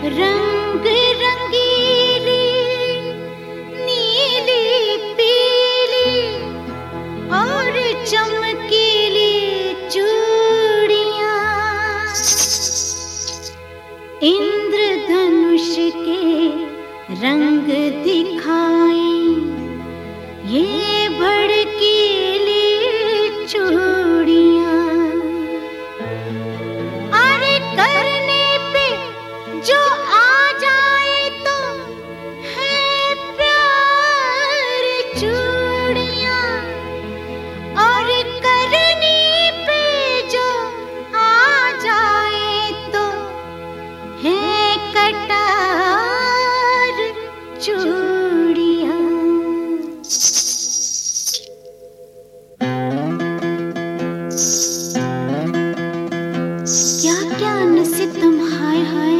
रंग रंगीली नीली पीली और चमकीली चूड़ियां, इंद्रधनुष के रंग दिखाएं ये भड़कीली चूड़ियां। अरे करने पे जो आ जाए तो है प्यार चूड़ियां, और करने पे जो आ जाए तो है कटार चूड़ियां। क्या क्या नसीतम हाय हाय,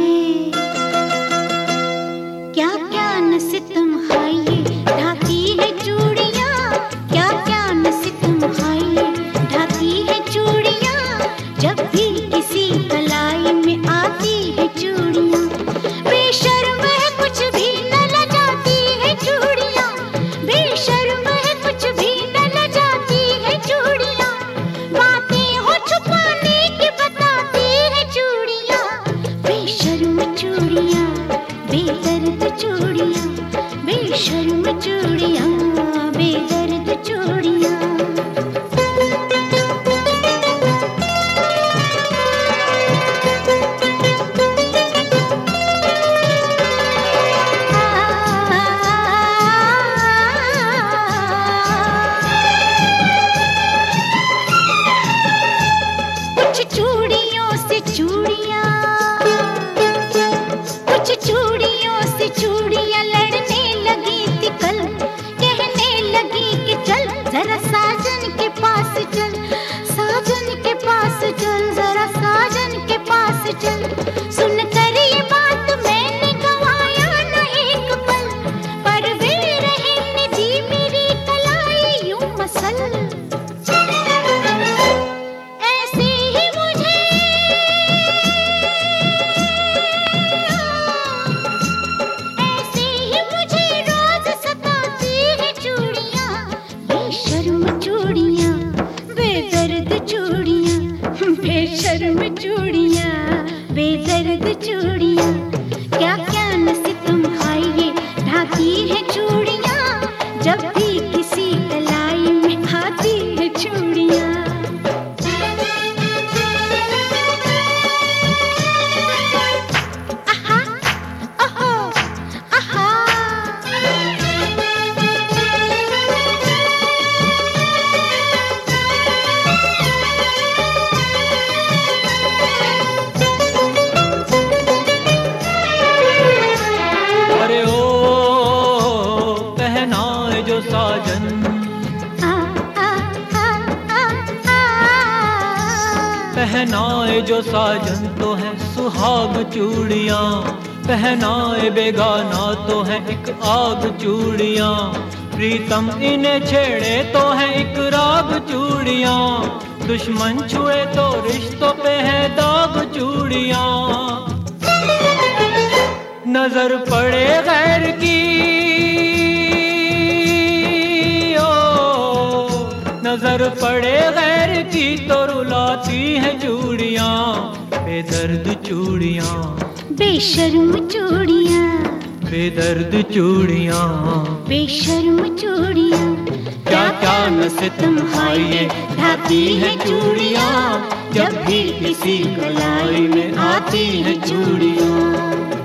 क्या क्या नसीतम हाय ये ढाती है चूड़ियां, क्या क्या नसीतम हाय ये ढाती है चूड़ियां, जब भी किसी कलाई में आती है चूड़ियां। बेशर्म है कुछ भी न लजाती है चूड़ियां, बेशर्म है कुछ भी न लजाती है चूड़ियां, बातें हो छुपाने की बताती है चूड़ियां। बेशर्म चूड़ियां बेदर्द चूड़ियां, बेशर्म चूड़ियां बेदर्द चूड़ियां। कुछ चूड़ियों से चूड़ियां, कुछ चूड़ियों से चूड़ियां लड़ने लगी थी कल, कहने लगी कि चल जरा साजन के पास चल, साजन के पास चल, जरा साजन के पास चल। सुन कर ये बात मैंने गवाया न एक पल, पर वे रहने दी मेरी कलाई यूं मसल। ऐसे ही मुझे, ऐसे ही मुझे रोज सताती है चूड़ियां, बेशर्म चूड़ियां बेदर्द चूड़ियां, बेशर्म चूड़ियां बेदर्द चूड़ियां। क्या क्या नसीतम हाय ये ढाती है चूड़ियां, जब भी किसी कलाई में आती है चूड़ियां। आहा ओहो आहा, अरे ओ पहनाए जो साजन, आ आ आ आ आ। पहनाए जो साजन तो है सुहाग चूड़ियां, पहनाए बेगाना तो है एक आग चूड़ियां, प्रीतम इन्हें छेड़े तो है एक राग चूड़ियां, दुश्मन छुए तो रिश्तों पे है दाग चूड़ियां। नजर पड़े गैर की ओ, नजर पड़े गैर की तो रुलाती है चूड़ियां, बेदर्द चूड़ियां बेशर्म चूड़ियां बेदर्द चूड़ियां। बेशर्म चूड़ियां। क्या क्या नसीतम हाय ये ढाती है चूड़ियां, जब भी किसी कलाई में आती है चूड़ियां।